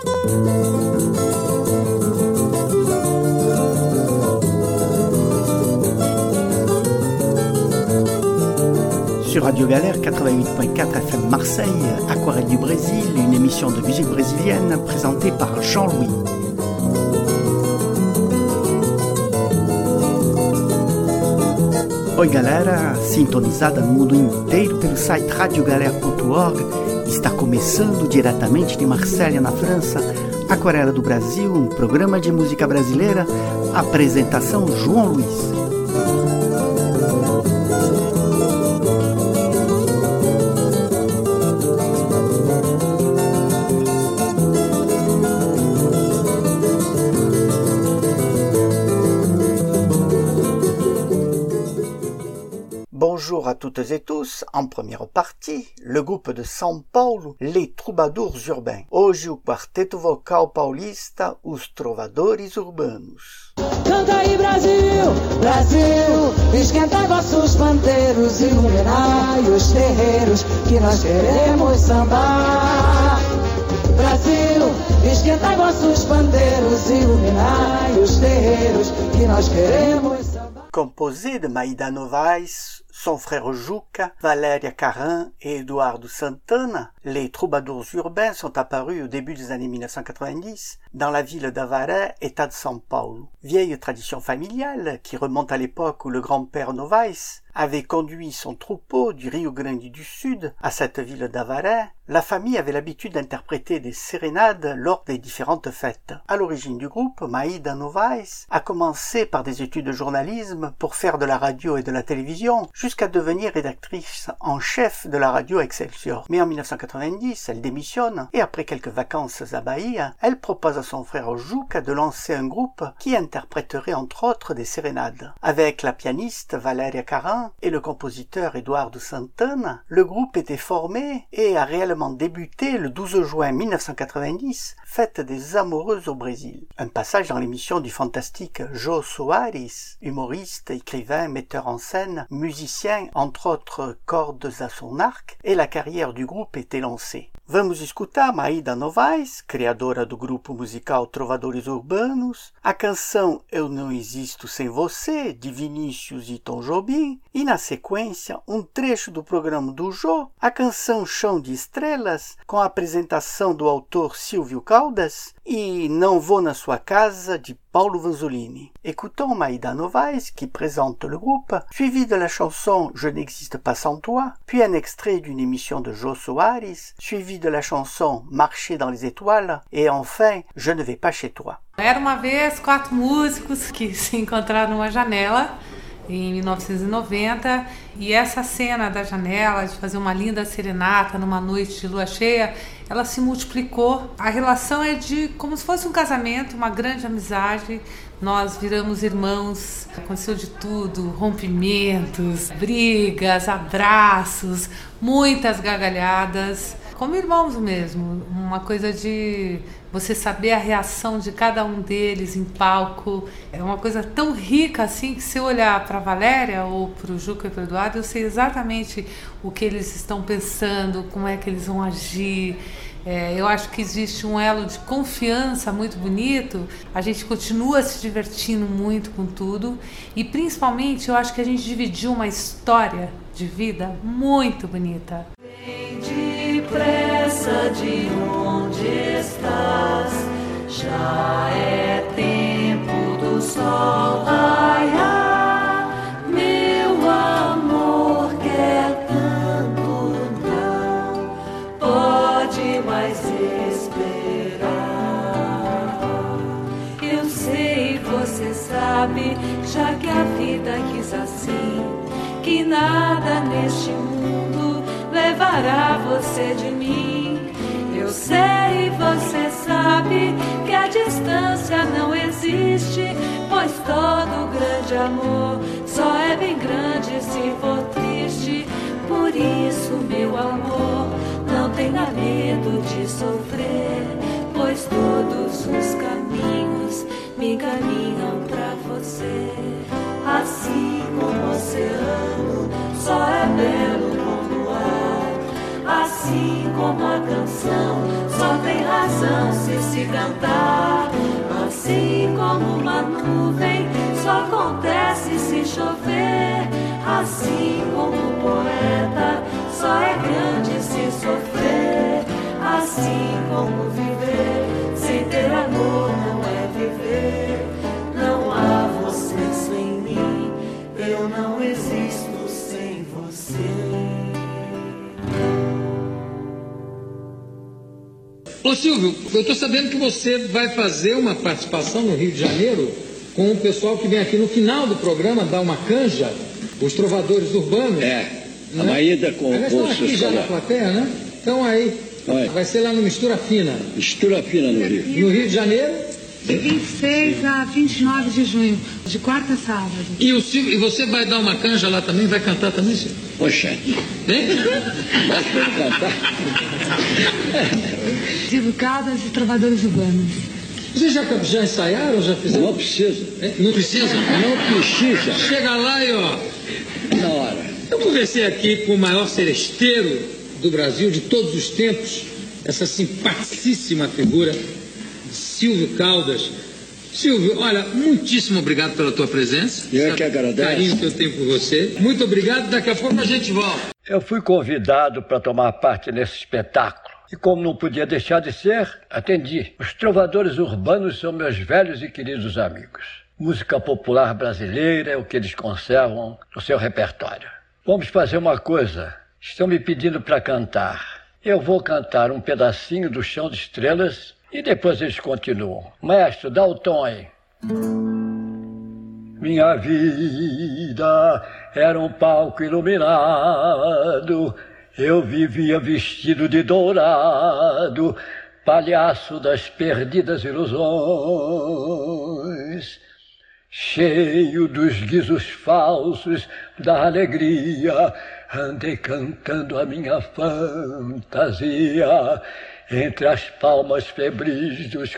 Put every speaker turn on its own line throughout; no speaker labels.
Sur Radio Galère 88.4 FM Marseille, Aquarelle du Brésil, une émission de musique brésilienne présentée par Jean-Louis. Oi galera, sintonizada no mundo inteiro pelo site radiogalera.org, está começando diretamente de Marselha, na França, Aquarela do Brasil, um programa de música brasileira, apresentação João Luiz. Bonjour à toutes et tous, en première partie, le groupe de São Paulo, les Troubadours Urbains. Hoje o quarteto vocal paulista, os Trovadores Urbanos.
Canta aí Brasil, Brasil, esquenta vossos pandeiros, iluminai os terreiros, que nós queremos sambar. Brasil, esquenta vossos pandeiros, iluminai os terreiros, que nós queremos sambar.
Composé de Maïda Novaes, son frère Juca, Valéria Carin et Eduardo Santana, les Troubadours Urbains sont apparus au début des années 1990 dans la ville d'Avaré, État de São Paulo. Vieille tradition familiale qui remonte à l'époque où le grand-père Novaes avait conduit son troupeau du Rio Grande du Sud à cette ville d'Avaré, la famille avait l'habitude d'interpréter des sérénades lors des différentes fêtes. À l'origine du groupe, Maïda Novaes a commencé par des études de journalisme pour faire de la radio et de la télévision, jusqu'à devenir rédactrice en chef de la radio Excelsior. Mais en 1990, elle démissionne et après quelques vacances à Bahia, elle propose à son frère Juca de lancer un groupe qui interpréterait entre autres des sérénades. Avec la pianiste Valéria Carin et le compositeur Eduardo Santana, le groupe était formé et a réellement débuté le 12 juin 1990, fête des amoureux au Brésil. Un passage dans l'émission du fantastique Jô Soares, humoriste, écrivain, metteur en scène, musicien, entre autres cordes à son arc, et la carrière du groupe était lancée. Vamos escutar Maïda Novaes, criadora do grupo musical Trovadores Urbanos, a canção Eu Não Existo Sem Você, de Vinícius e Tom Jobim, e na sequência um trecho do programa do Jô, a canção Chão de Estrelas, com a apresentação do autor Silvio Caldas, e Não Vou na Sua Casa, de Paulo Vanzolini. Écoutons Maïda Novaes qui présente le groupe, suivi de la chanson Je n'existe pas sans toi, puis un extrait d'une émission de Jô Soares, suivi de la chanson Marcher dans les étoiles, et enfin Je ne vais pas chez toi.
Era uma vez 4 músicos que se encontraram numa janela em 1990, e essa cena da janela, de fazer uma linda serenata numa noite de lua cheia, ela se multiplicou. A relação é de como se fosse um casamento, uma grande amizade. Nós viramos irmãos, aconteceu de tudo, rompimentos, brigas, abraços, muitas gargalhadas, como irmãos mesmo, uma coisa de você saber a reação de cada um deles em palco. É uma coisa tão rica assim que se eu olhar para a Valéria ou para o Juca e para o Eduardo, eu sei exatamente o que eles estão pensando, como é que eles vão agir. Eu acho que existe um elo de confiança muito bonito, a gente continua se divertindo muito com tudo e principalmente eu acho que a gente dividiu uma história de vida muito bonita.
Vem depressa de onde estás, já é tempo do sol raiar, meu amor quer tanto não pode mais esperar. Eu sei, você sabe, já que a vida quis assim, que nada neste mundo levará você de mim. Eu sei, você sabe que a distância não existe, pois todo grande amor só é bem grande se for triste. Por isso, meu amor, não tenha medo de sofrer, pois todos os caminhos me encaminham pra você. Assim como o oceano só é belo como o ar, assim assim como a canção só tem razão se cantar. Assim como uma nuvem só acontece se chover. Assim como o poeta só é grande se sofrer. Assim como viver sem ter amor não é viver. Não há você sem mim, eu não existo sem você.
Ô Silvio, eu estou sabendo que você vai fazer uma participação no Rio de Janeiro com o pessoal que vem aqui no final do programa dar uma canja, os trovadores urbanos.
É, né? Uma ida com
o
curso
aqui já na plateia, né? Então aí, vai ser lá no Mistura Fina.
Mistura Fina no Rio.
No Rio de Janeiro?
De 26 a 29 de junho, de quarta a sábado.
E o Silvio, e você vai dar uma canja lá também? Vai cantar também, Silvio?
Poxa.
Hein?
Vai cantar?
Silvio Caldas e Trovadores Urbanos.
Vocês já ensaiaram? Já fizeram?
Não precisa.
Não precisa?
Não precisa.
Chega lá e ó.
Na hora.
Eu conversei aqui com o maior seresteiro do Brasil de todos os tempos, essa simpaticíssima figura, Silvio Caldas. Silvio, olha, muitíssimo obrigado pela tua presença.
Eu que agradeço.
O carinho que eu tenho por você. Muito obrigado, daqui a pouco a gente volta.
Eu fui convidado para tomar parte nesse espetáculo. E como não podia deixar de ser, atendi. Os trovadores urbanos são meus velhos e queridos amigos. Música popular brasileira é o que eles conservam no seu repertório. Vamos fazer uma coisa. Estão me pedindo para cantar. Eu vou cantar um pedacinho do Chão de Estrelas e depois eles continuam. Maestro, dá o tom aí. Minha vida era um palco iluminado. Eu vivia vestido de dourado, palhaço das perdidas ilusões. Cheio dos guizos falsos da alegria, andei cantando a minha fantasia entre as palmas febris dos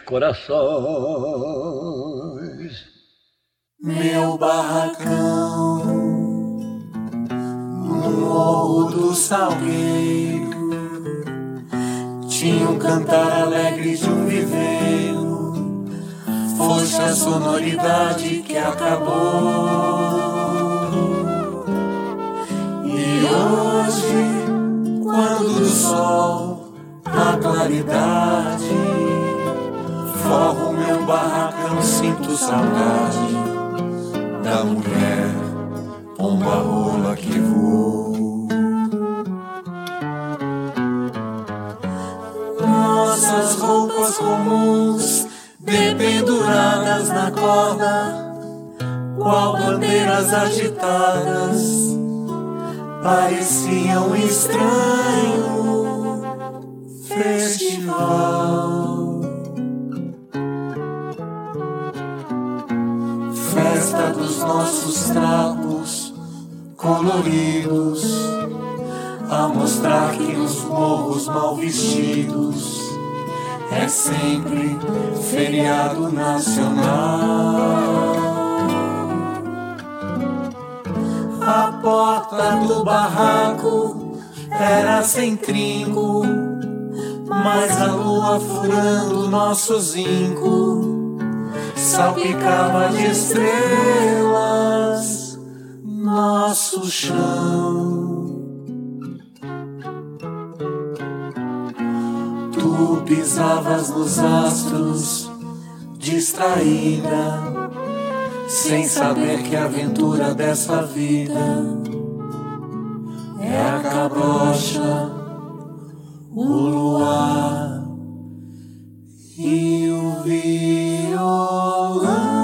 corações.
Meu barracão no Morro do Salgueiro tinha um cantar alegre de um viveiro. Fosse a sonoridade que acabou. E hoje, quando do sol a claridade forro meu barracão, sinto saudade da mulher pomba rola que voou. Nossas roupas comuns dependuradas na corda, qual bandeiras agitadas, pareciam um estranho festival. Festa dos nossos trapos coloridos, a mostrar que nos morros mal vestidos é sempre feriado nacional. A porta do barraco era sem trinco, mas a lua furando nosso zinco salpicava de estrelas nosso chão. Tu pisavas nos astros, distraída, sem saber que a aventura dessa vida é a cabrocha, o luar e o violão.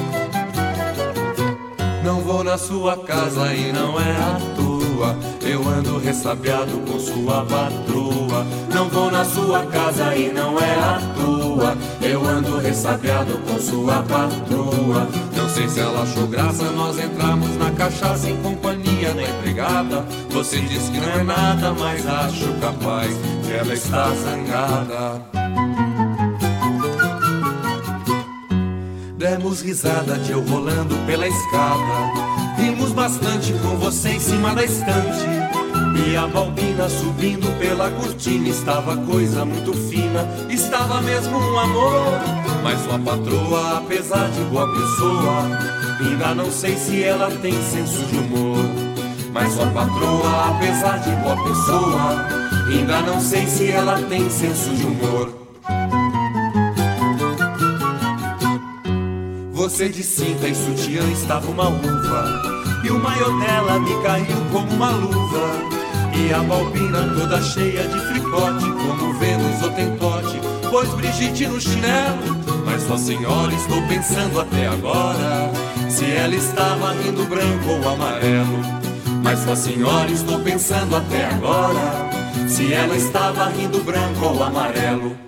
Na sua casa e não é a tua, eu ando ressabiado com sua patroa. Não vou na sua casa e não é à toa. Eu ando ressabiado com sua patroa. Não sei se ela achou graça nós entramos na cachaça em companhia da empregada. Você diz que não é nada, mas acho capaz que ela está zangada. Demos risada de eu rolando pela escada. Rimos bastante com você em cima da estante. E a Balbina subindo pela cortina. Estava coisa muito fina, estava mesmo um amor. Mas sua patroa, apesar de boa pessoa, ainda não sei se ela tem senso de humor. Mas sua patroa, apesar de boa pessoa, ainda não sei se ela tem senso de humor. Você de cinta e sutiã estava uma uva, e o maiô dela me caiu como uma luva. E a Balbina toda cheia de fricote, como Vênus ou Tentote, pôs Brigitte no chinelo. Mas sua senhora, estou pensando até agora, se ela estava rindo branco ou amarelo. Mas sua senhora, estou pensando até agora, se ela estava rindo branco ou amarelo.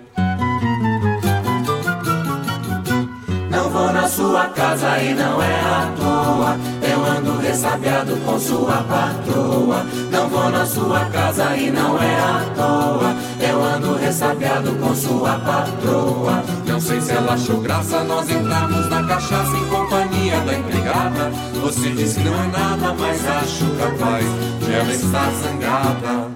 Não vou na sua casa e não é à toa. Eu ando ressabiado com sua patroa. Não vou na sua casa e não é à toa. Eu ando ressabiado com sua patroa. Não sei se ela achou graça nós entramos na cachaça em companhia da empregada. Você diz que não é nada, mas acho capaz de ela estar zangada.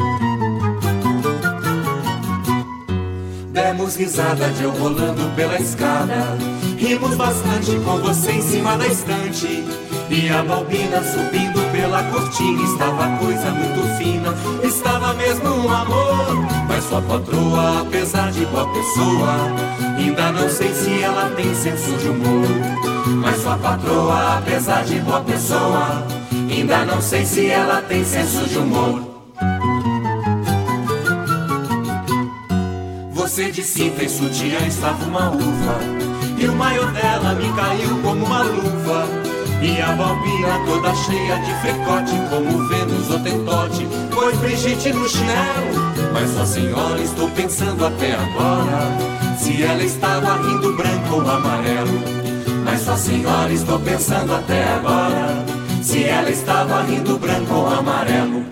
Demos risada de eu rolando pela escada. Rimos bastante com você em cima da estante. E a Balbina subindo pela cortina. Estava coisa muito fina, estava mesmo um amor. Mas sua patroa, apesar de boa pessoa, ainda não sei se ela tem senso de humor. Mas sua patroa, apesar de boa pessoa, ainda não sei se ela tem senso de humor. Você de cinta e sutiã estava uma uva, e o maiô dela me caiu como uma luva. E a Balbina toda cheia de fricote, como Vênus ou Tentote, pôs Brigitte no chinelo. Mas sua senhora, estou pensando até agora, se ela estava rindo branco ou amarelo. Mas sua senhora, estou pensando até agora, se ela estava rindo branco ou amarelo.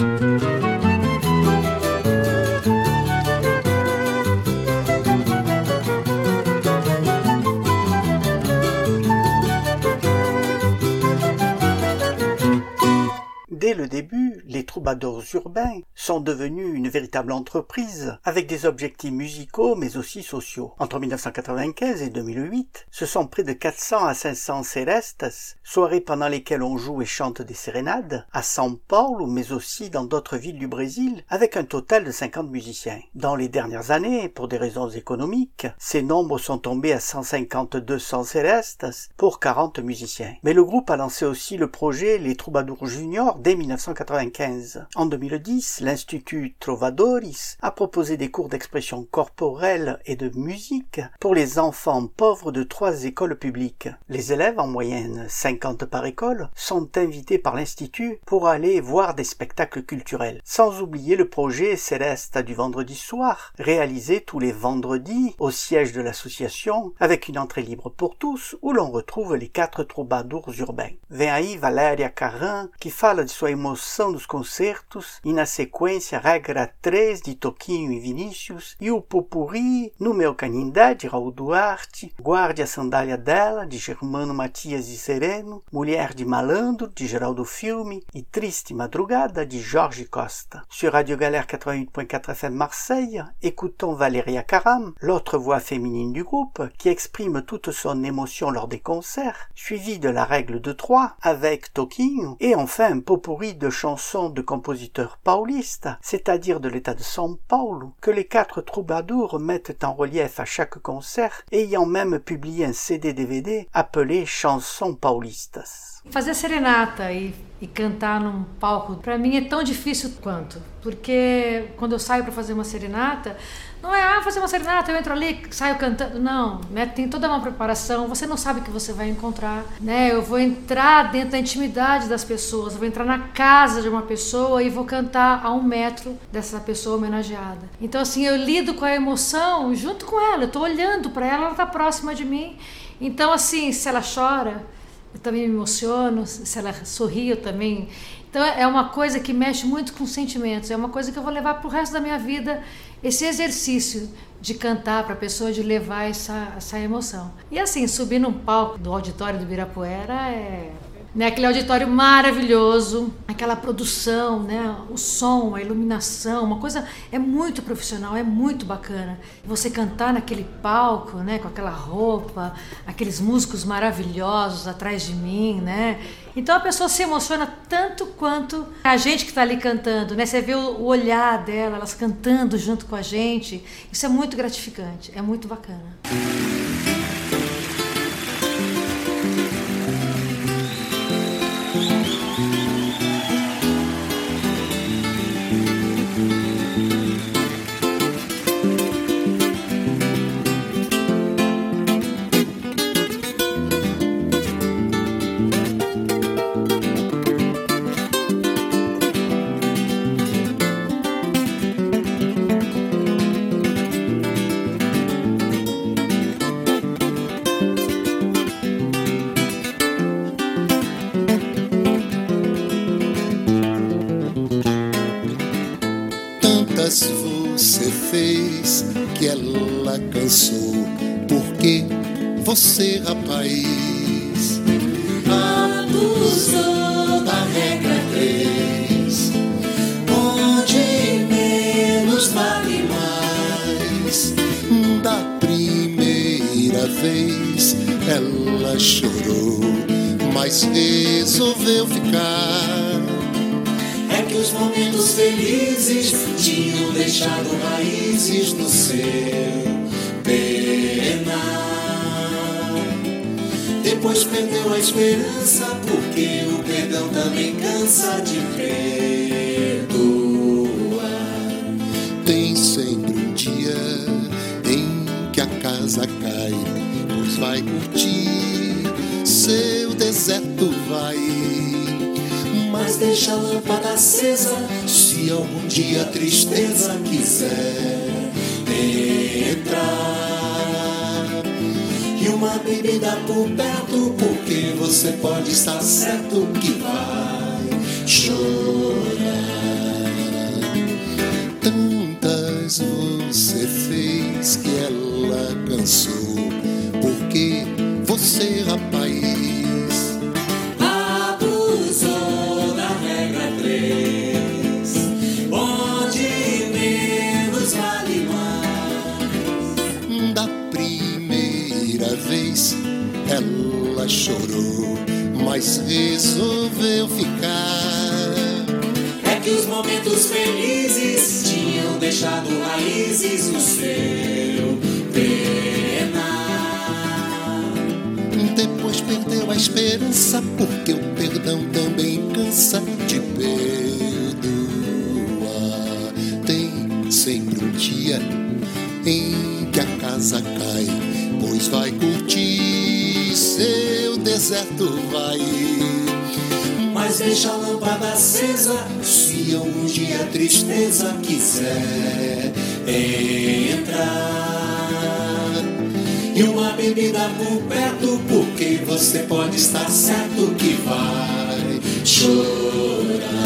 Dès le début, les troubadours urbains sont devenus une véritable entreprise avec des objectifs musicaux mais aussi sociaux. Entre 1995 et 2008, ce sont près de 400 à 500 serestas, soirées pendant lesquelles on joue et chante des sérénades, à São Paulo mais aussi dans d'autres villes du Brésil, avec un total de 50 musiciens. Dans les dernières années, pour des raisons économiques, ces nombres sont tombés à 150-200 serestas pour 40 musiciens. Mais le groupe a lancé aussi le projet Les Troubadours Juniors dès 1995. En 2010, l'Institut Trovadoris a proposé des cours d'expression corporelle et de musique pour les enfants pauvres de 3 écoles publiques. Les élèves, en moyenne 50 par école, sont invités par l'Institut pour aller voir des spectacles culturels. Sans oublier le projet Seresta du vendredi soir, réalisé tous les vendredis au siège de l'association avec une entrée libre pour tous où l'on retrouve les 4 troubadours urbains. Vem aí Valéria Carrã, que fala de sua emoção dos concertos, e na sequência Regra 3 de Toquinho e Vinícius, e o Popurri No Meu Canindé de Raul Duarte, Guarde a Sandália Dela de Germano Matias e Sereno, Mulher de Malandro de Geraldo Filme e Triste Madrugada de Jorge Costa. Sur Radio Galère 88.4 FM Marseille, écoutons Valéria Karam, l'autre voix féminine du groupe, qui exprime toute son émotion lors des concerts, suivie de la règle de 3 avec Toquinho, et enfin un potpourri de chansons de compositeurs paulistes, c'est-à-dire de l'état de São Paulo, que les 4 troubadours mettent en relief à chaque concert, ayant même publié un CD-DVD appelé Chansons Paulistas.
Fazer serenata e cantar num palco, pra mim é tão difícil quanto. Porque quando eu saio pra fazer uma serenata, não é fazer uma serenata, eu entro ali, saio cantando. Não, né? Tem toda uma preparação, você não sabe o que você vai encontrar, né? Eu vou entrar dentro da intimidade das pessoas, eu vou entrar na casa de uma pessoa e vou cantar a 1 metro dessa pessoa homenageada. Então assim, eu lido com a emoção junto com ela, eu tô olhando pra ela, ela tá próxima de mim. Então assim, se ela chora, eu também me emociono, se ela sorri, eu também. Então é uma coisa que mexe muito com sentimentos, é uma coisa que eu vou levar pro resto da minha vida, esse exercício de cantar para a pessoa, de levar essa emoção. E assim, subir num palco do auditório do Ibirapuera né, aquele auditório maravilhoso, aquela produção, né, o som, a iluminação, uma coisa é muito profissional, é muito bacana. Você cantar naquele palco, né, com aquela roupa, aqueles músicos maravilhosos atrás de mim, né? Então a pessoa se emociona tanto quanto a gente que está ali cantando, né? Você vê o olhar dela, elas cantando junto com a gente. Isso é muito gratificante, é muito bacana.
Você fez que ela cansou, porque você, rapaz, abusou da regra 3, onde menos vale mais. Da primeira vez ela chorou, mas resolveu ficar. É que os momentos felizes tinham deixado raízes no seu penar. Depois perdeu a esperança, porque o perdão também cansa de perdoar. Tem sempre um dia em que a casa cai, pois vai curtir, seu deserto vai. Mas deixa a lâmpada acesa, se algum dia a tristeza quiser entrar. E uma bebida por perto, porque você pode estar certo que vai chorar. Tantas você fez que ela cansou, porque você, rapaz, ela chorou, mas resolveu ficar. É que os momentos felizes tinham deixado raízes no seu penar. Depois perdeu a esperança, porque o perdão também cansa de perdoar. Tem sempre um dia em que a casa cai, pois vai curtir, seu deserto vai. Mas deixa a lâmpada acesa, se algum dia a tristeza quiser entrar. E uma bebida por perto, porque você pode estar certo que vai chorar.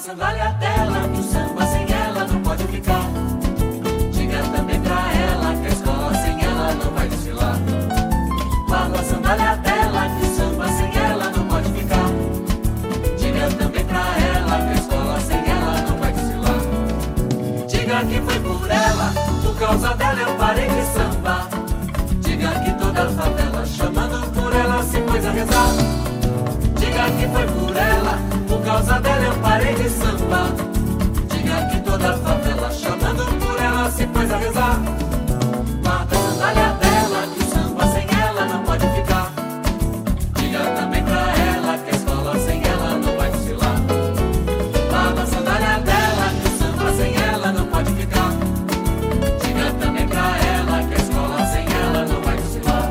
sandália dela, que o samba sem ela não pode ficar. Diga também pra ela que a escola sem ela não vai desfilar. Guarda a sandália dela, que o samba sem ela não pode ficar. Diga também pra ela que a escola sem ela não vai desfilar. Diga que foi por ela, por causa dela eu parei de samba. Diga que toda a favela chamando por ela se pôs a rezar. Diga que foi por ela, por causa dela eu parei de samba. Diga que toda a favela chamando por ela se pôs a rezar. Guarda a sandália dela, que o samba sem ela não pode ficar. Diga também pra ela que a escola sem ela não vai desfilar. Guarda a sandália dela, que o samba sem ela não pode ficar. Diga também pra ela que a escola sem ela não vai desfilar.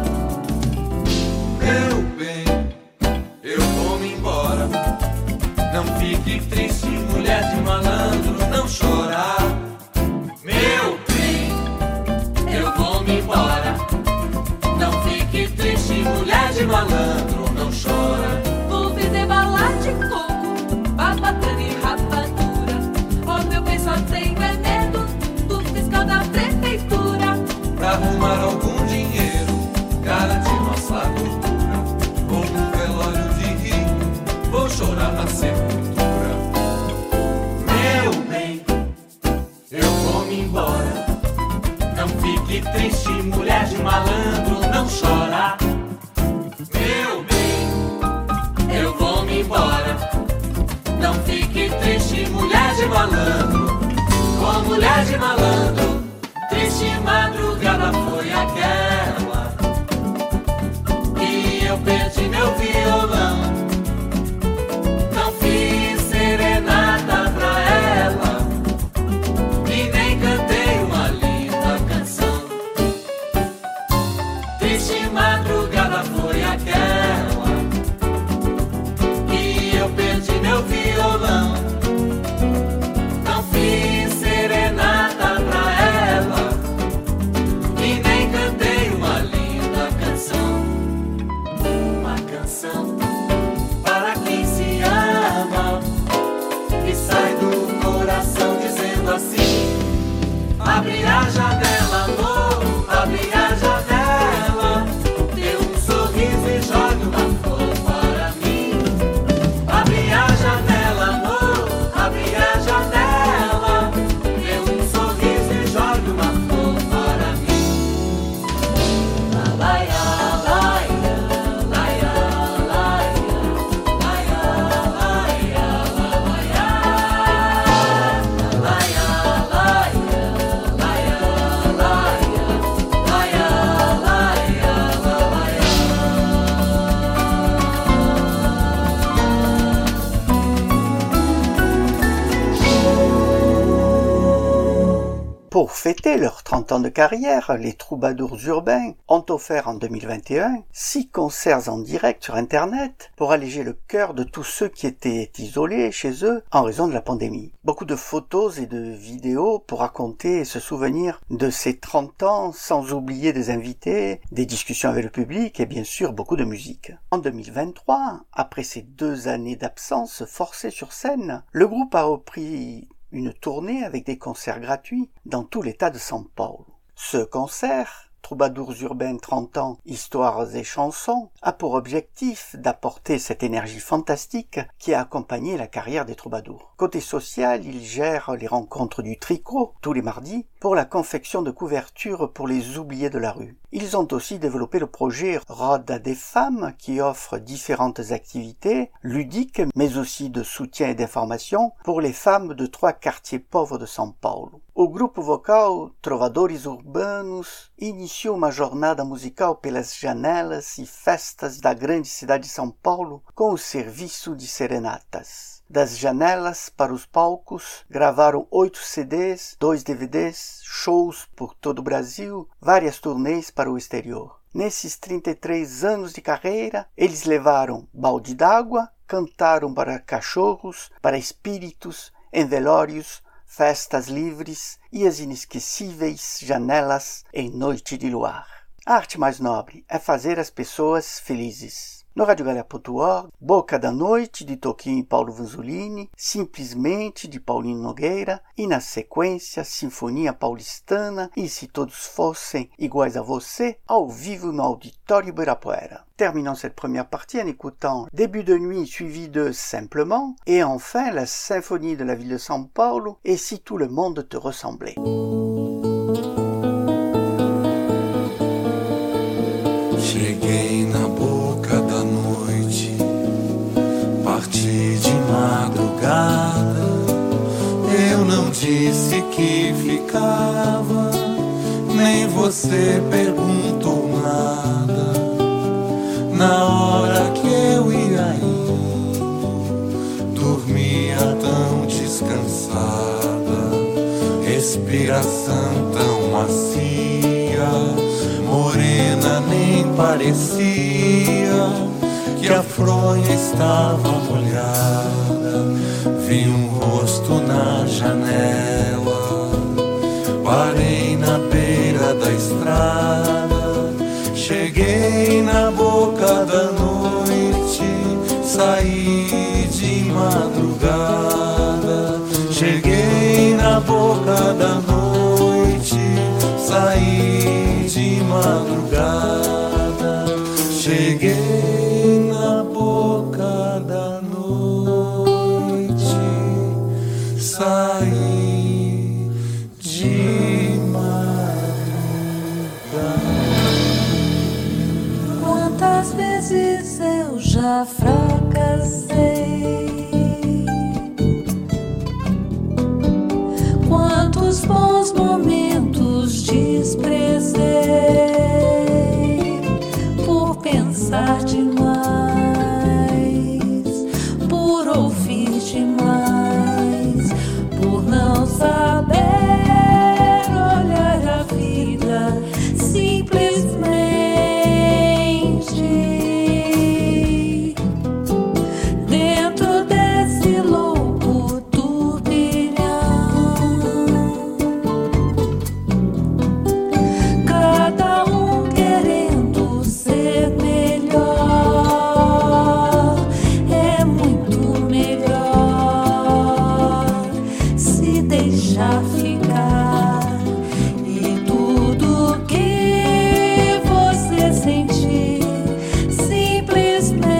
Meu bem, eu vou me embora. Não fique triste, mulher de malandro, não chorar. Meu bem, eu vou me embora. Não fique triste, mulher de malandro, não chora.
Vou vender bala de coco, babatana e rapadura. Oh, meu bem, só tenho é medo do fiscal da prefeitura.
Pra arrumar algum dinheiro, garantir nossa cultura. Ou um velório de rico, vou chorar na sepultura. Meu bem, eu vou me embora. Não fique triste, mulher de malandro, não chora. Meu bem, eu vou me embora. Não fique triste, mulher de malandro. Oh, mulher de malandro, triste madrugada foi aquela que eu perdi meu violão. Não fiz serenata pra ela e nem cantei uma linda canção. Triste madrugada foi aquela que eu perdi meu violão. Não fiz serenata pra ela e nem cantei uma linda canção. Uma canção para quem se ama e sai do coração dizendo assim: abre a janela, amor, abre a janela, dê um sorriso e jogue uma flor para mim. Abre a janela, amor, abre a janela, dê um sorriso e jogue uma flor para mim. Laia, laia, laia, laia, laia, laia, laia, laia, laia, laia, laia,
Pour fêter leurs 30 ans de carrière, les troubadours urbains ont offert en 2021 6 concerts en direct sur Internet pour alléger le cœur de tous ceux qui étaient isolés chez eux en raison de la pandémie. Beaucoup de photos et de vidéos pour raconter et se souvenir de ces 30 ans, sans oublier des invités, des discussions avec le public et bien sûr beaucoup de musique. En 2023, après ces 2 années d'absence forcée sur scène, le groupe a repris une tournée avec des concerts gratuits dans tout l'état de São Paulo. Ce concert, Troubadours urbains 30 ans, histoires et chansons, a pour objectif d'apporter cette énergie fantastique qui a accompagné la carrière des troubadours. Côté social, ils gèrent les rencontres du tricot tous les mardis pour la confection de couvertures pour les oubliés de la rue. Ils ont aussi développé le projet Roda des femmes qui offre différentes activités ludiques mais aussi de soutien et d'information pour les femmes de 3 quartiers pauvres de São Paulo. O grupo vocal Trovadores Urbanos iniciou uma jornada musical pelas janelas e festas da grande cidade de São Paulo com o serviço de serenatas. Das janelas para os palcos, gravaram 8 CDs, 2 DVDs, shows por todo o Brasil, várias turnês para o exterior. Nesses 33 anos de carreira, eles levaram balde d'água, cantaram para cachorros, para espíritos, em velórios, festas livres e as inesquecíveis janelas em noite de luar. A arte mais nobre é fazer as pessoas felizes. No radiogalera.org, Boca da Noite, de Toquinho e Paulo Vanzolini, Simplesmente, de Paulinho Nogueira, e na sequência, Sinfonia Paulistana e Se Todos Fossem Iguais a Você, ao vivo no Auditório Ibirapuera. Terminons cette première partie en écoutant Début de nuit suivi de Simplement, et enfin la symphonie de la ville de São Paulo et Si tout le monde te ressemblait.
Cheguei na boca da noite, parti de madrugada. Eu não disse que ficava, nem você perguntou nada. Na hora que eu ia indo, dormia tão descansada, respiração tão macia, morena nem parecia que a fronha estava molhada. Vi um rosto na janela, parei na beira da estrada. Cheguei na boca da noite, saí de madrugada. Cheguei na boca da noite, saí de madrugada. Cheguei na boca da noite, saí de madrugada.
Quantas vezes eu já fracassei, quantos bons momentos desprezei por pensar demais, por ouvir demais, por não saber olhar a vida simplesmente. Dentro desse louco turbilhão, cada um querendo ser melhor. É muito melhor se deixar ficar, e tudo que você sentir simplesmente.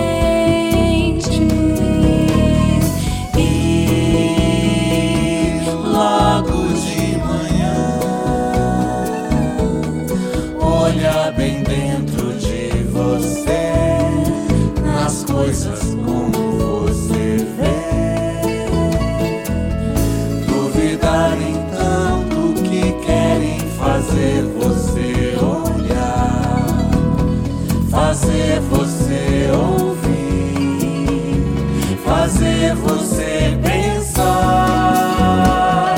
E logo de manhã, olhar bem dentro de você, nas coisas como você vê. Duvidar então do que querem fazer você olhar, fazer você ouvir, fazer você pensar.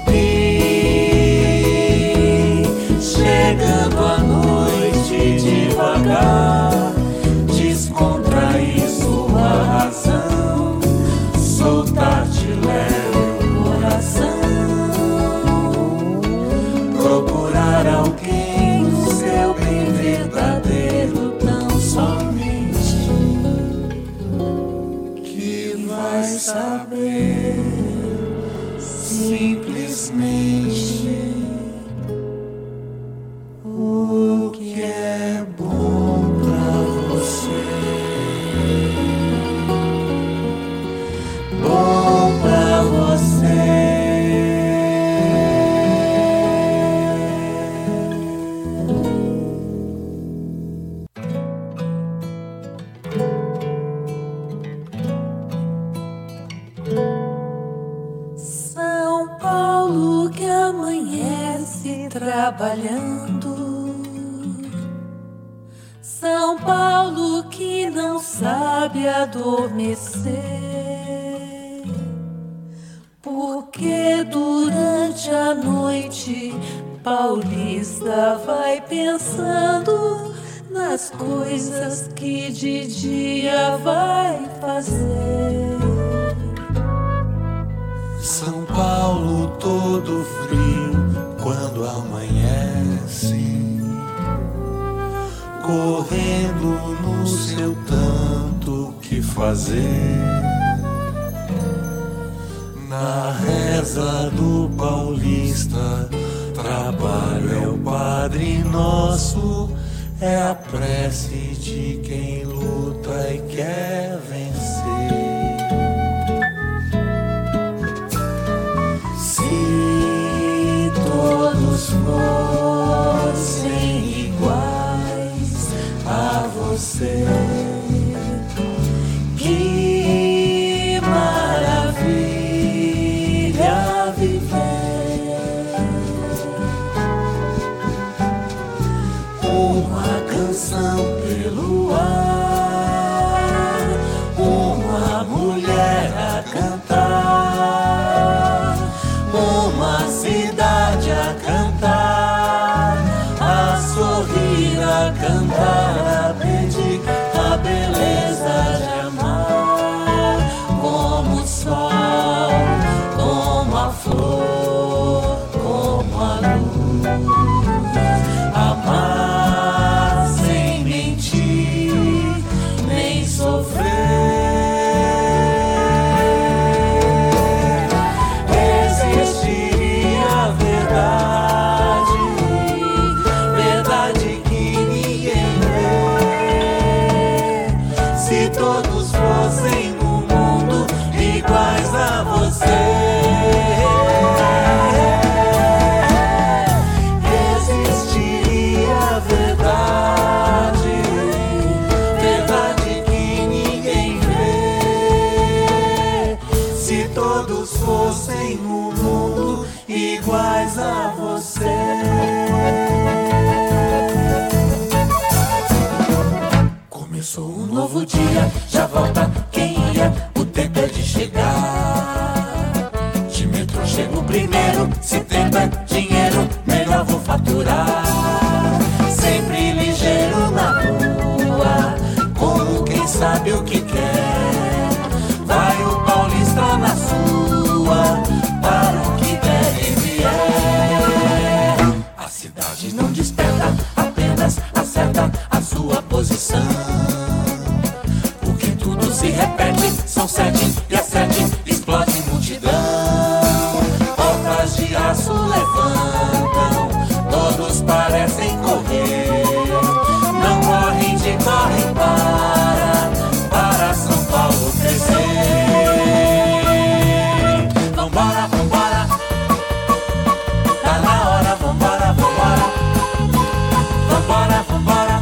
E chegando à noite devagar, descontrair sua razão, soltar-te leve o coração, procurar alguém do seu bem verdadeiro, tão somente, que vai saber simplesmente o que é bom pra você, bom pra você. São Paulo que amanhece trabalhando, São Paulo que não sabe adormecer, porque durante a noite paulista vai pensando nas coisas que de dia vai fazer.
São Paulo todo frio quando amanhece, correndo no seu tanto que fazer. Na reza do paulista, trabalho é o Padre Nosso, é a prece de quem luta e quer vencer. Se todos fossem iguais a você, que maravilha viver. Uma canção pelo ar, uma mulher a cantar, uma cidade a cantar, a sorrir, a cantar, a pedir a beleza de amar, como o sol, como a flor, como a luz. Amar sem mentir, nem sofrer. Existiria a verdade, verdade que ninguém vê. Se todos fossem no mundo iguais a você. Fossem no mundo iguais a você. Começou um novo dia, já volta quem ia, o tempo é de chegar. De metrô chego primeiro, se tempo é dinheiro, melhor vou faturar. Sempre ligeiro na rua, como quem sabe o que quer. Vai o paulista na sua, para o que der e vier. A cidade não desperta, apenas acerta a sua posição. Porque tudo se repete, são 7 e às 7 explode multidão. Portas de aço levantam, todos parecem correr. Não correm de correm para São Paulo crescer. Vambora, vambora, tá na hora, vambora, vambora. Vambora, vambora,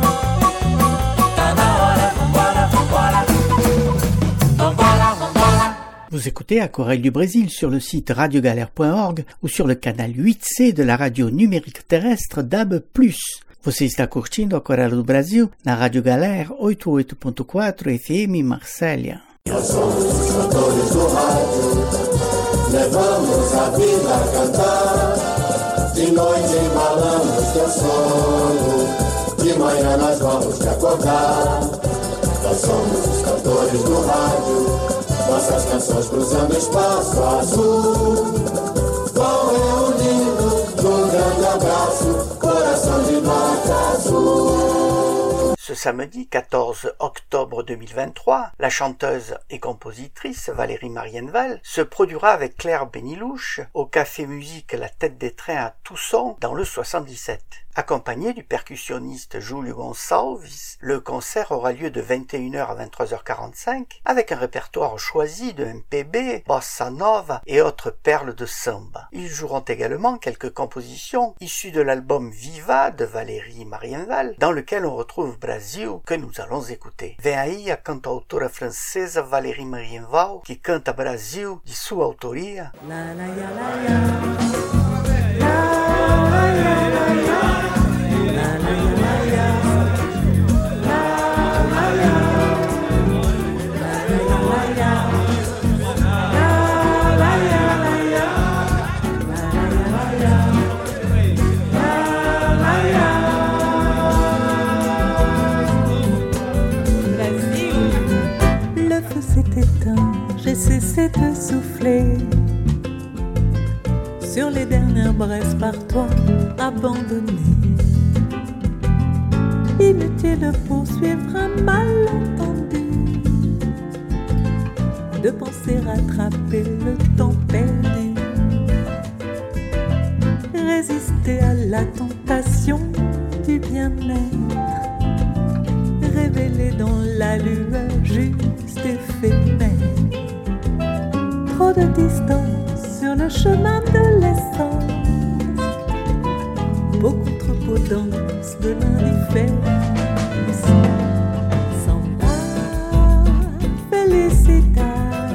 tá na hora, vambora, vambora. Vambora, vambora.
Vous écoutez Aquarelle du Brésil sur le site radiogalère.org ou sur le canal 8C de la radio numérique terrestre DAB+. Você está curtindo Aquarelle do Brasil na Rádio Galère 88.4 FM Marsella.
Nós somos os cantores do rádio, levamos a vida a cantar. De noite embalamos teu sono, de manhã nós vamos te acordar. Nós somos os cantores do rádio, nossas canções cruzando espaço azul. Vão reunindo num grande abraço, coração de norte azul.
Ce samedi 14 octobre 2023, la chanteuse et compositrice Valérie Marienval se produira avec Claire Bénilouche au Café Musique La Tête des Trains à Toussaint dans le 77. Accompagnée du percussionniste Julio Gonçalves, le concert aura lieu de 21h à 23h45 avec un répertoire choisi de MPB, bossa nova et autres perles de samba. Ils joueront également quelques compositions issues de l'album Viva de Valérie Marienval, dans lequel on retrouve Brasil, que nous allons écouter. Vem aí a cantautora francesa Valérie Marienval, que canta Brasil de sua autoria.
J'ai cessé de souffler sur les dernières braises par toi abandonnées. Inutile de poursuivre un malentendu, de penser rattraper le temps perdu, résister à la tentation du bien-être, révélé dans la lueur juste éphémère. Trop de distance sur le chemin de l'essence, beaucoup trop d'audace de l'indifférence. Samba, felicidade,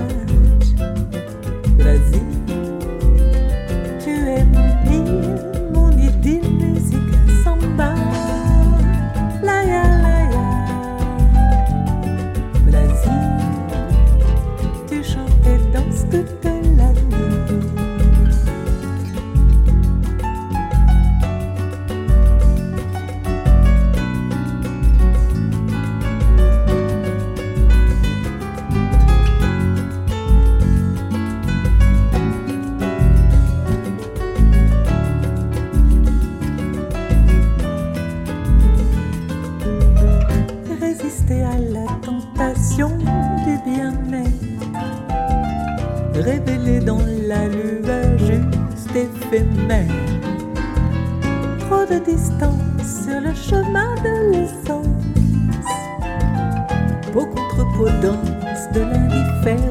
Brasil, tu es mon idylle musicale. Samba, laia, laia, Brasil, tu chantes et danses toute la nuit. Résister à la tentation du bien-être, révélé dans la lueur juste éphémère. Trop de distance sur le chemin de l'essence, beaucoup trop d'audace de l'indifférence.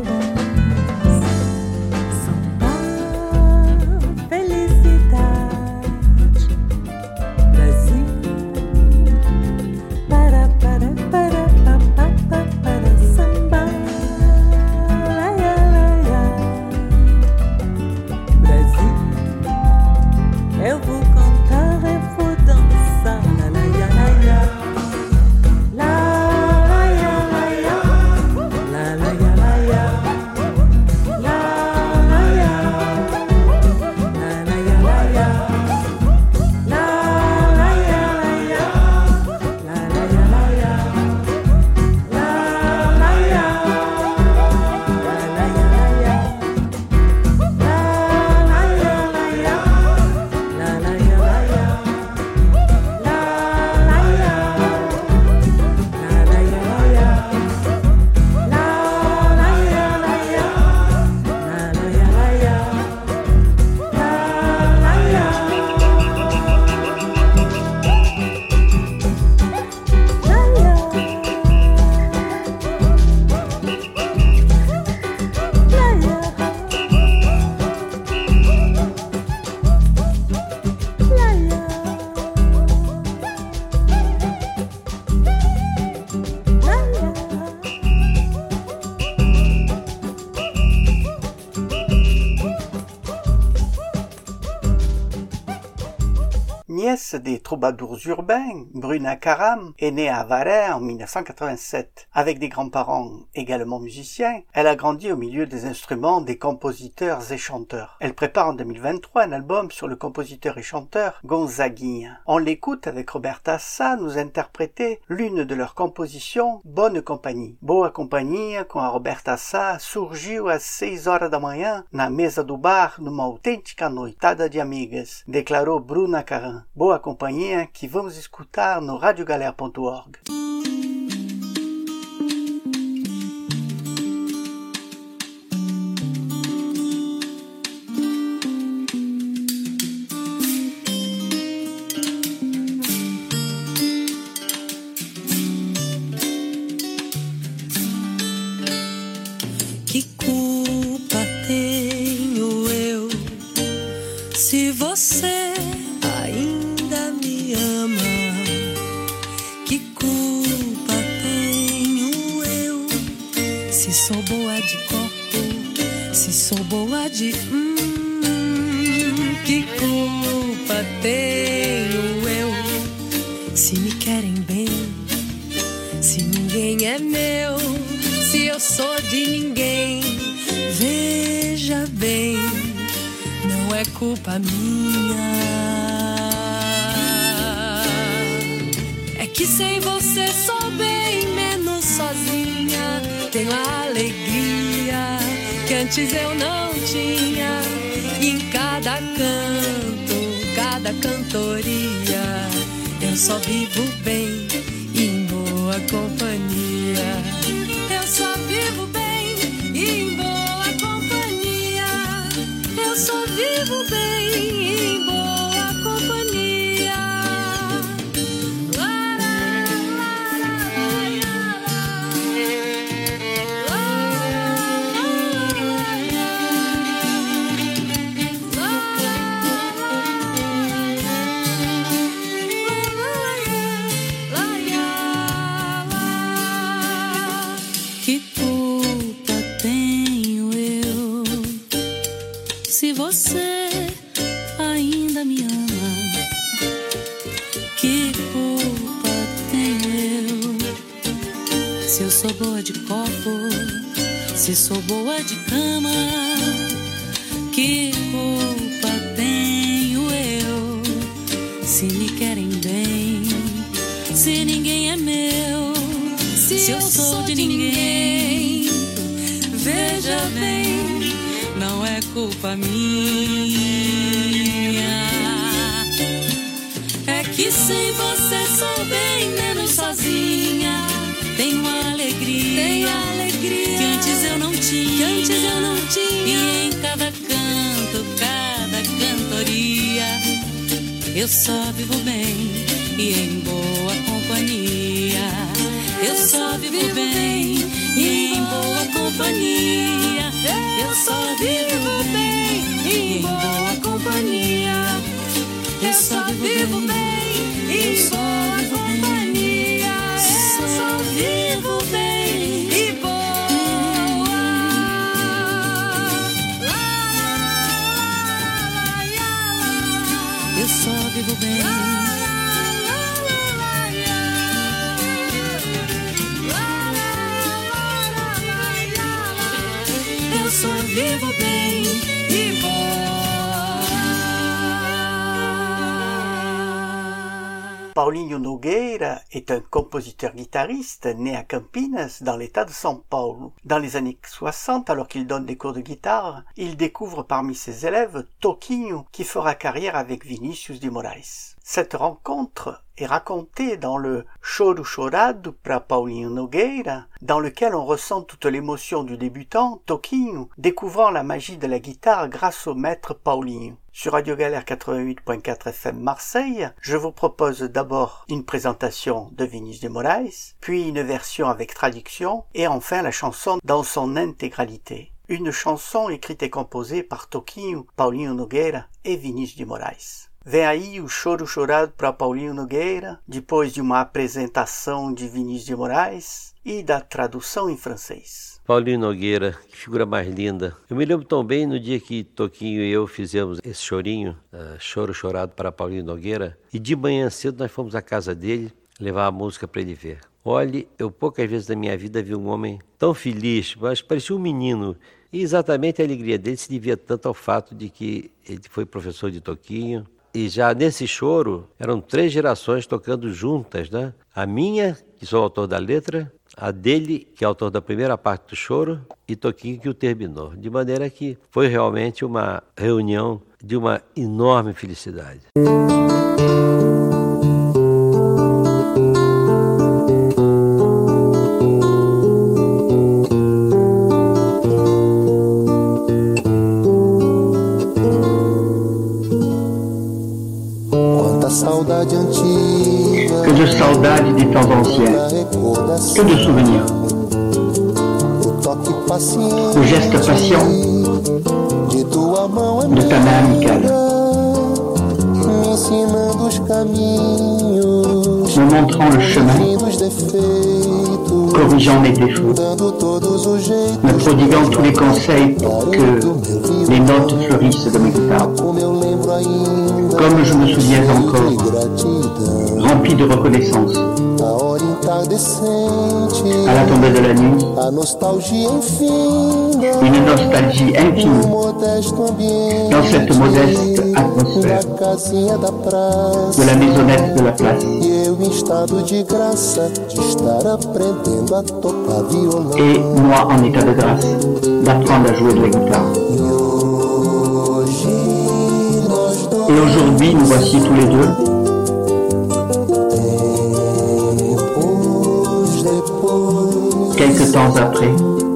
Samba, felicidade, Brasil. Para, para, para, pa, pa, pa, para, samba, laia, laia, Brasil. Eu vou cantar, eu vou dançar, la, laia, laia, la, laia, laia, la, laia, laia, la, laia, la, laia, laia, la, laia, laia.
Nièce des troubadours urbains, Bruna Karam est née à Varese en 1987. Avec des grands-parents également musiciens, elle a grandi au milieu des instruments des compositeurs et chanteurs. Elle prépare en 2023 un album sur le compositeur et chanteur Gonzaguinha. On l'écoute avec Roberta Sá nous interpréter l'une de leurs compositions, Bonne Companhia. Boa Companhia com a Roberta Sá surgiu às 6 horas da manhã na mesa do bar numa autêntica noitada de amigas, declarou Bruna Karam. Boa Companhia que vamos escutar no radiogalera.org.
Que culpa tenho eu se você ainda me ama? Que culpa tenho eu se sou boa de corpo, se sou boa de que culpa tenho eu se me querem bem, se ninguém é meu, se eu sou de ninguém? Veja bem, não é culpa minha. É que sem você sou bem menos sozinha. Tenho a alegria que antes eu não tinha. E em cada canto, cada cantoria, eu só vivo bem em boa companhia. Eu só vivo bem em boa companhia. Eu só vivo bem em boa companhia. Que culpa tenho eu se você ainda me ama? Que culpa tenho eu se eu sou boa de copo, se sou boa de cama? Que culpa tenho eu se me querem bem, se ninguém é meu, se eu sou de ninguém? Veja bem, não é culpa minha. É que sem você sou bem menos sozinha. Tenho uma alegria, que antes eu não tinha. E em cada canto, cada cantoria, eu só vivo bem e em boa companhia. Eu só vivo bem e em boa companhia. Eu só vivo bem e em boa companhia. Eu só vivo bem e em boa companhia. Eu só vivo bem e boa. Eu só vivo bem. Eu só vivo bem e
Paulinho Nogueira est un compositeur-guitariste né à Campinas, dans l'état de São Paulo. Dans les années 60, alors qu'il donne des cours de guitare, il découvre parmi ses élèves Toquinho, qui fera carrière avec Vinícius de Moraes. Cette rencontre est racontée dans le Choro Chorado para Paulinho Nogueira, dans lequel on ressent toute l'émotion du débutant, Toquinho, découvrant la magie de la guitare grâce au maître Paulinho. Sur Radio Galère 88.4 FM Marseille, je vous propose d'abord une présentation de Vinícius de Moraes, puis une version avec traduction, et enfin la chanson dans son intégralité. Une chanson écrite et composée par Toquinho, Paulinho Nogueira et Vinícius de Moraes. Vem aí o Choro Chorado para Paulinho Nogueira, depois de uma apresentação de Vinícius de Moraes e da tradução em francês.
Paulinho Nogueira, que figura mais linda. Eu me lembro tão bem no dia que Toquinho e eu fizemos esse chorinho, Choro Chorado para Paulinho Nogueira, e de manhã cedo nós fomos à casa dele levar a música para ele ver. Olhe, eu poucas vezes na minha vida vi um homem tão feliz, mas parecia um menino. E exatamente a alegria dele se devia tanto ao fato de que ele foi professor de Toquinho. E já nesse choro, eram 3 gerações tocando juntas, né? A minha, que sou autor da letra, a dele, que é autor da primeira parte do choro, e Toquinho, que o terminou. De maneira que foi realmente uma reunião de uma enorme felicidade.
Saudade antiga,
que de saudade de temps anciens, que de souvenirs. O geste patient de ta main amicale,
me ensinando os caminhos,
me montrant le chemin, corrigeant mes défauts, me prodiguant tous les conseils pour que les notes fleurissent de mes guitares. Comme je me souviens encore, rempli de reconnaissance, à la tombée de la nuit, une nostalgie infinie dans cette modeste atmosphère de la maisonnette de la place. Et moi en état de grâce d'apprendre à jouer de la guitare. Et aujourd'hui, nous voici tous les deux ans après,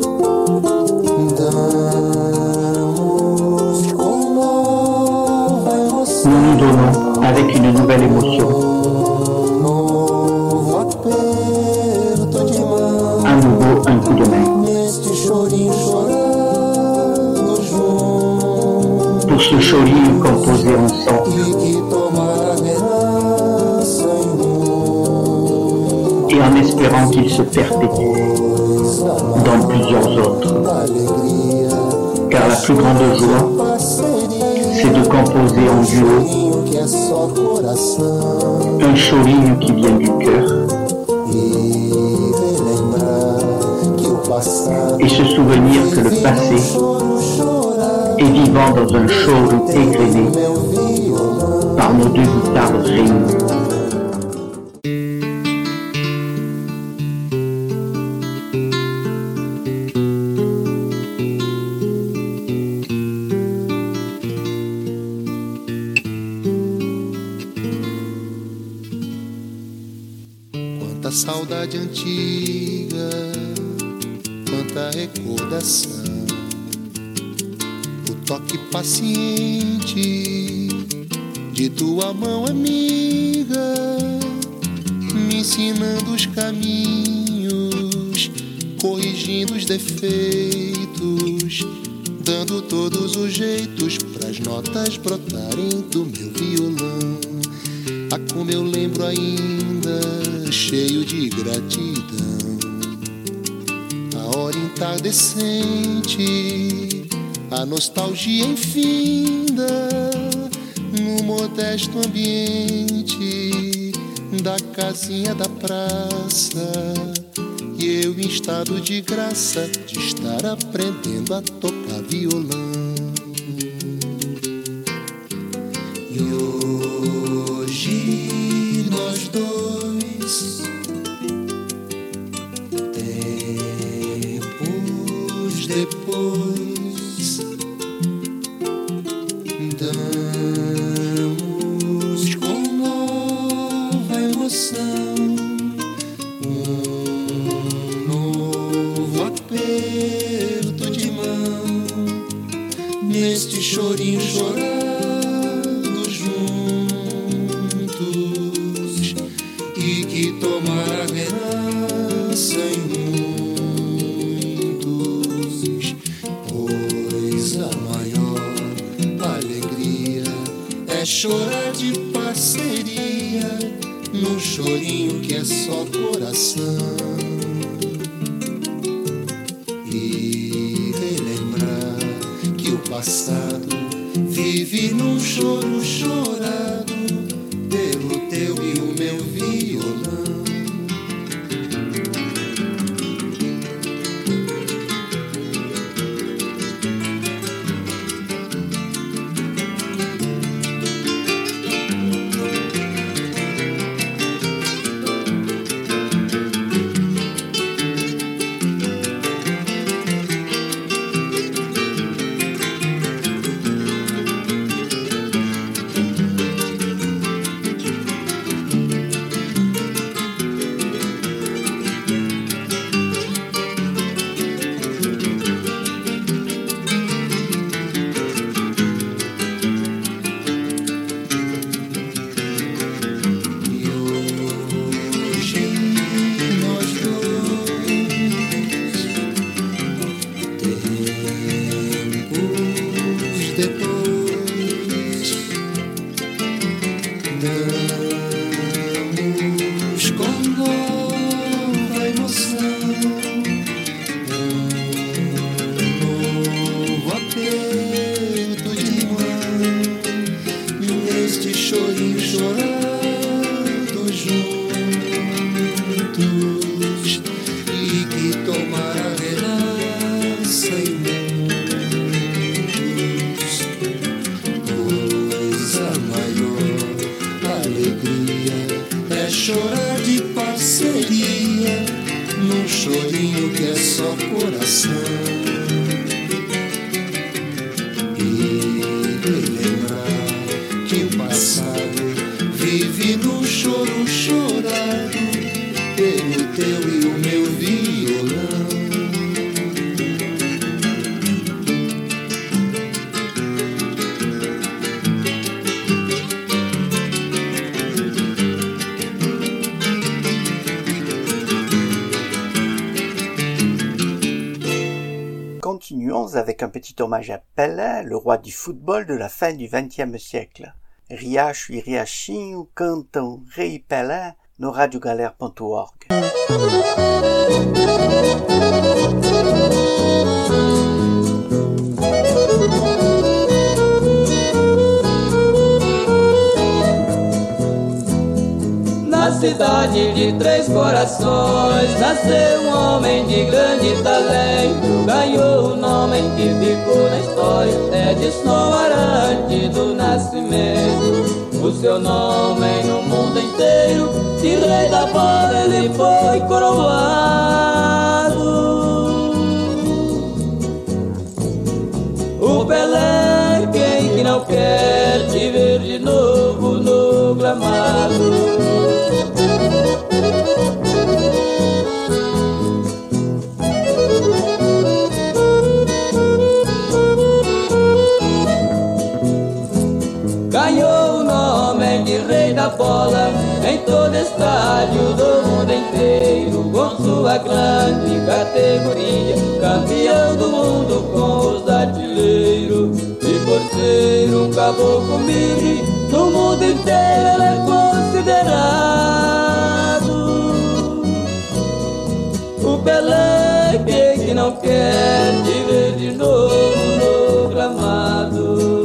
nous nous donnons avec une nouvelle émotion. À nouveau un coup de main. Pour ce chorinho composé ensemble. Et en espérant qu'il se perpétue dans plusieurs autres. Car la plus grande joie, c'est de composer en duo un chorinho qui vient du cœur et se souvenir que le passé est vivant dans un choro égrené par nos deux guitares réunies.
Quanta saudade antiga, quanta recordação, o toque paciente de tua mão amiga, me ensinando os caminhos, corrigindo os defeitos, dando todos os jeitos pras notas brotarem do meu violão. Ah, como eu lembro ainda, cheio de gratidão, a hora entardecente, a nostalgia infinda, no modesto ambiente da casinha da praça, e eu em estado de graça de estar aprendendo a tocar violão. E hoje nós dois, tempos depois, damos com nova emoção um novo aperto de mão neste chorinho chorando juntos, e que tomar a herança em muitos, pois a maior alegria é chorar de parceria num chorinho que é só coração, e relembrar que o passado vive num choro chorado pelo teu e o meu violão. Chorado pelo teu e o meu violão.
14 avec un petit hommage à Pelé, le roi du football de la fin du XXe siècle. Riacho e Riachinho cantam Rei Pelé no radiogalera.org.
Na cidade de Três Corações nasceu um homem de grande talento, ganhou o nome que ficou na história, Edson Arantes do Nascimento. O seu nome no mundo inteiro, de rei da bola ele foi coroado. O Pelé, quem que não quer te ver de novo no gramado? Ganhou o nome de rei da bola em todo estádio do mundo inteiro, com sua grande categoria, campeão do mundo com os artilheiros. E por ser um caboclo mire, no mundo inteiro ele é considerado o Pelé, que não quer te ver de novo no gramado.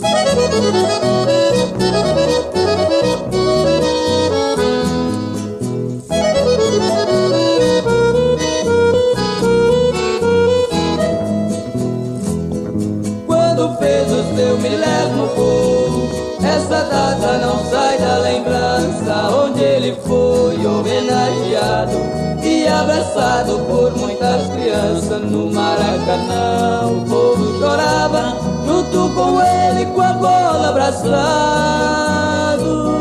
Quando fez o seu 1000º gol, essa data não sai da lembrança, onde ele foi homenageado e abraçado por muitas crianças. No Maracanã o povo chorava junto com ele, com a bola abraçado.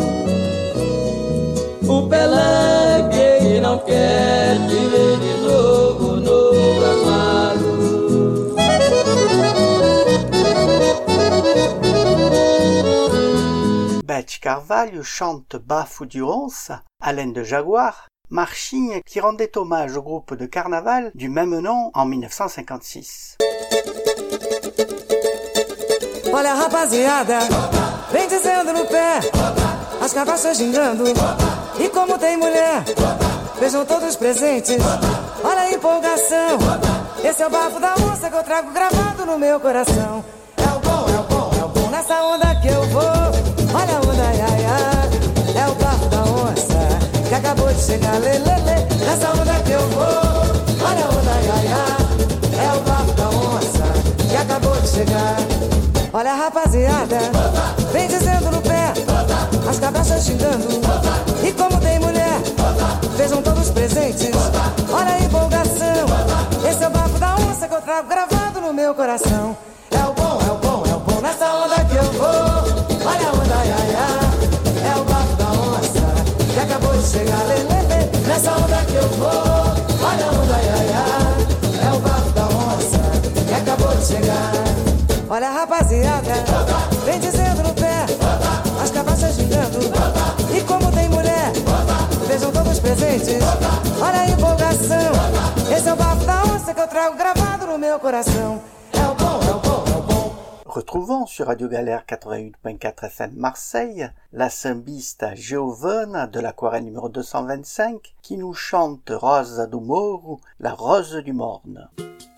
O Pelé, que não quer te ver de novo no gramado.
Beth Carvalho chante Bafo de Onça, Haleine de Jaguar, Marchinha qui rendait hommage au groupe de carnaval du même nom en 1956.
Olha a rapaziada, vem dizendo no pé, as cabaças gingando, e como tem mulher, vejam todos presentes, olha a empolgação, esse é o bafo da onça que eu trago gravado no meu coração. É o bom, é o bom, é o bom, nessa onda que eu vou, olha a onda, ia, ia. É o bafo da onça que acabou de chegar, lê, lê, lê, nessa onda que eu vou, olha a onda, ia, ia. É o bafo da onça que acabou de chegar. Olha a rapaziada, vem dizendo no pé, as cabaças xingando, e como tem mulher, vejam todos presentes, olha a empolgação, esse é o bafo da onça que eu trago gravado no meu coração. É o bom, é o bom, é o bom, nessa onda que eu vou, olha a onda, ia, ia. É o bafo da onça que acabou de chegar, lê, lê, lê, nessa onda que eu vou, olha a onda, ia, ia. É o bafo da onça que acabou de chegar. Olha a rapaziada, vem dizendo no pé, as cabaças gingando, e como tem mulher, vejam todos presentes, olha a empolgação, esse é o bafo da onça que eu trago gravado no meu coração. É o bom, é o bom, é o bom.
Retrouvons sur Radio Galère 88.4 FM Marseille la sambista Giovanna de l'aquarelle numéro 225 qui nous chante Rosa do Morro, la rose du Morne.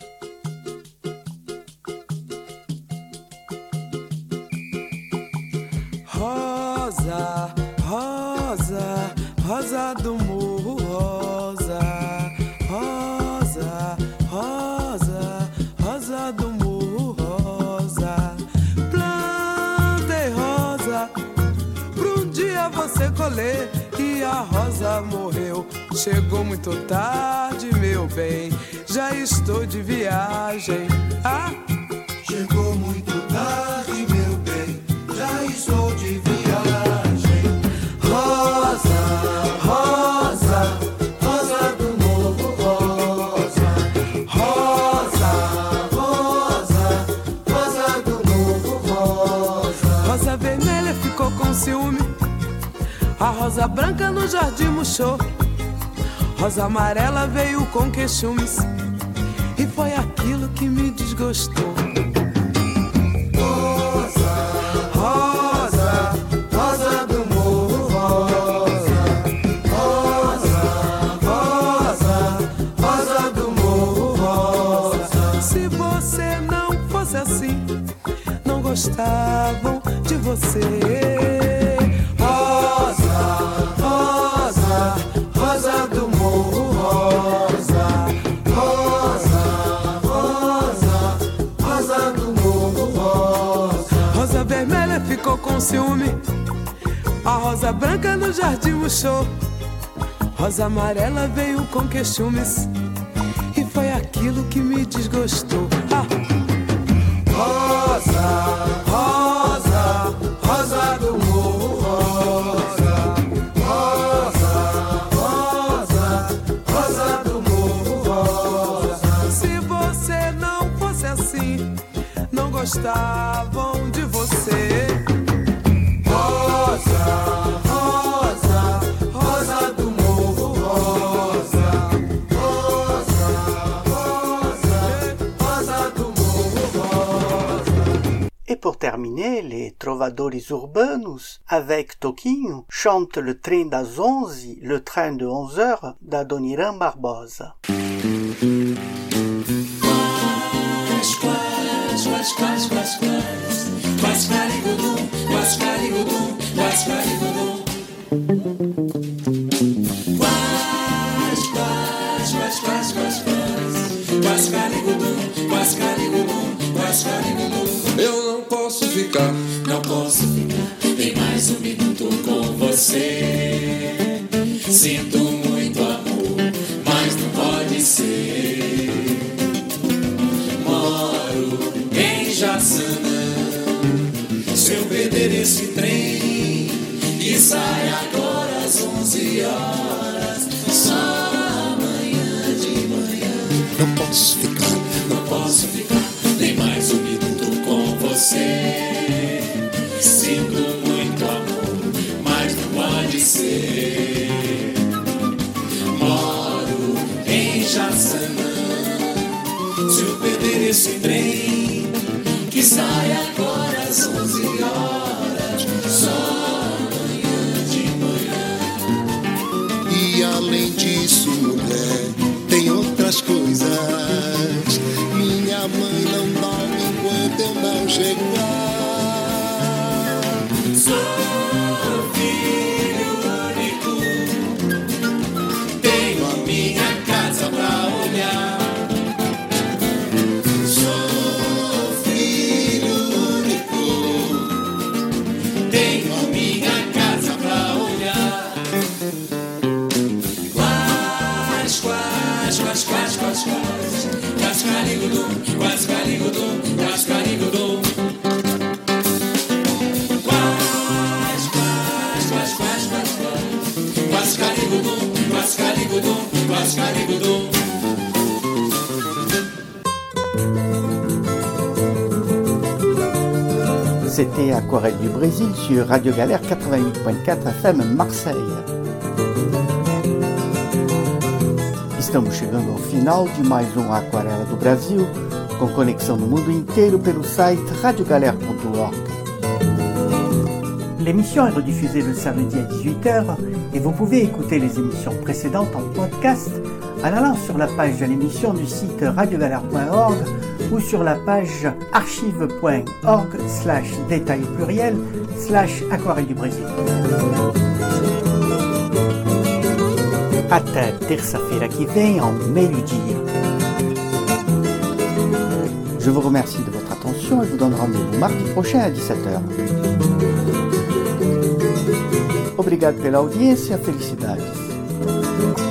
Rosa, rosa, rosa do morro, rosa, rosa, rosa, rosa do morro, rosa. Plantei rosa, pra um dia você colher, e a rosa morreu. Chegou muito tarde, meu bem, já estou de viagem. Ah!
Chegou muito tarde, meu bem, já estou de viagem. Rosa, rosa, rosa do morro, rosa, rosa, rosa, rosa do morro, rosa.
Rosa vermelha ficou com ciúme, a rosa branca no jardim murchou, rosa amarela veio com queixumes, e foi aquilo que me desgastou. desgostou. Gostavam de você. Rosa, rosa, rosa do morro, rosa, rosa, rosa, rosa do morro, rosa. Rosa vermelha ficou com ciúme, a rosa branca no jardim murchou. Rosa amarela veio com queixumes, e foi aquilo que me desgostou. Rosa, rosa, rosa do morro, rosa, rosa, rosa, rosa do morro, rosa. Se você não fosse assim, não gostavam de você. Rosa, rosa, rosa do morro, rosa, rosa, rosa, rosa do morro, rosa.
Et pour terminer, les trovadores urbanos, avec Toquinho, chantent le train das 11, le train de 11 heures d'Adoniran Barbosa.
Eu não posso ficar, nem mais um minuto com você. Sinto muito amor, mas não pode ser. Moro em Jaçanã. Se eu perder esse trem que sai agora às 11 horas, só amanhã de manhã.
Não posso ficar,
nem mais um minuto com você. Sinto muito amor, mas não pode ser. Moro em Jaçanã. Se eu perder esse trem que sai agora às 11 horas, só amanhã de manhã.
E além disso, mulher, tem outras coisas. Minha mãe não dorme enquanto eu não chegar.
Sou filho único, tenho a minha casa pra olhar. Sou filho único, tenho a minha casa pra olhar. Quais, quais, quais, quais, quais, quais, cascarigudum, quais carigudum, quais carigudum.
C'était Aquarelle du Brésil sur Radio Galère 88.4 FM Marseille. Estamos chegando ao final de mais um Aquarela do Brasil, com conexão no mundo inteiro pelo site radiogalère.org. L'émission est rediffusée le samedi à 18h et vous pouvez écouter les émissions précédentes en podcast en allant sur la page de l'émission du site radiogalère.org ou sur la page archive.org/détail pluriel/aquarelle du Brésil. Até terça-feira que vem, ao meio-dia. Je vous remercie de votre attention et vous donne rendez-vous mardi prochain à 17h. Obrigado pela audiência, felicidades.